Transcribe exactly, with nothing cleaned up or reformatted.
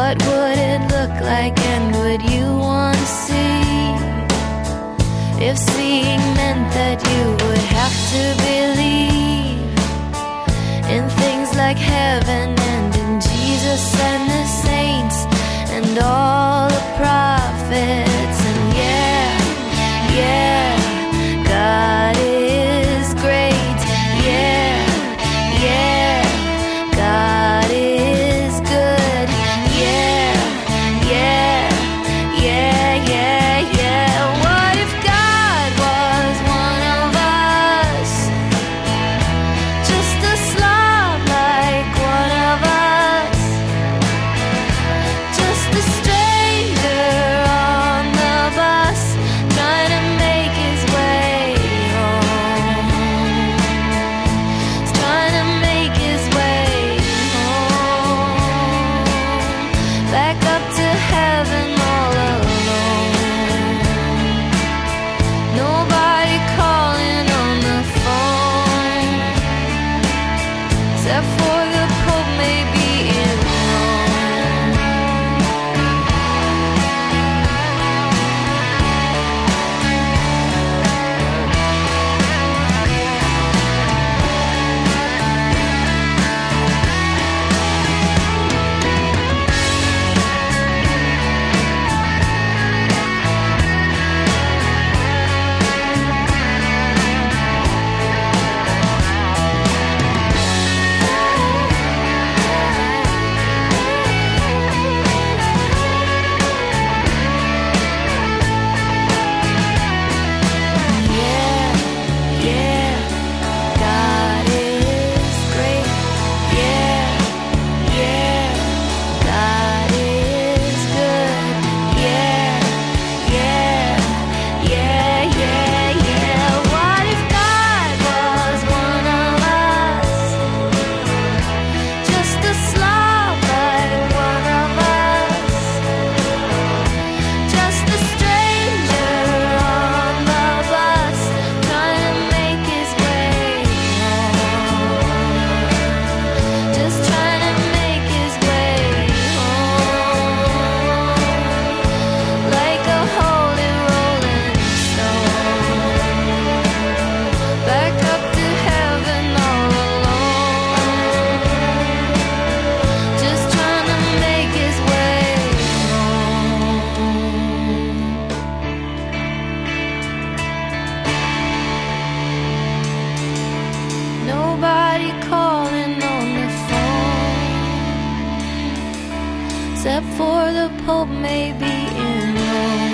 What would it look like, and would you want to see? If seeing meant that you would have to believe in things like heaven and in Jesus and the saints and all the prophets. And yeah, yeah, God is great. Yeah, yeah, God is good. Yeah, yeah, yeah, yeah, yeah. What if God was one of us? Just a slob like one of us. Just a stranger on the bus, trying to make his way home. He's trying to make his way home. Back up to heaven all alone. Nobody calling on the phone, except for the Pope maybe in Rome. Yeah, yeah, God is great. Yeah, yeah, God is good. Yeah, yeah, yeah, yeah, yeah. What if God was one of us? Just a slob like one of us. Just a stranger on the bus, trying to make his way home. Just trying to make his way home. Like a holy rolling stone. Back up to heaven all alone. Just trying to make his way home. Nobody calling on the phone, except for the Pope maybe in Rome.